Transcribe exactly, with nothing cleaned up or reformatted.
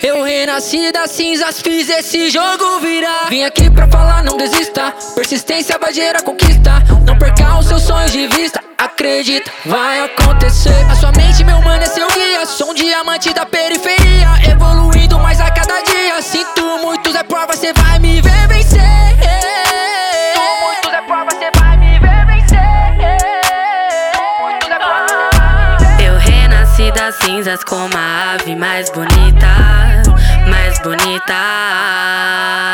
Eu renasci das cinzas, fiz esse jogo virar. Vim aqui pra falar, não desista. Persistência vai gerar conquista. Não perca os seus sonhos de vista. Acredita, vai acontecer. A sua mente, meu mano, é seu guia. Sou um diamante da periferia, evoluindo mais a cada dia. Sinto muitos, é prova, cê vai me ver vencer. Sinto muitos, é prova, cê vai me ver vencer. Muitos, é prova. Eu renasci das cinzas como a ave mais bonita, mais bonita.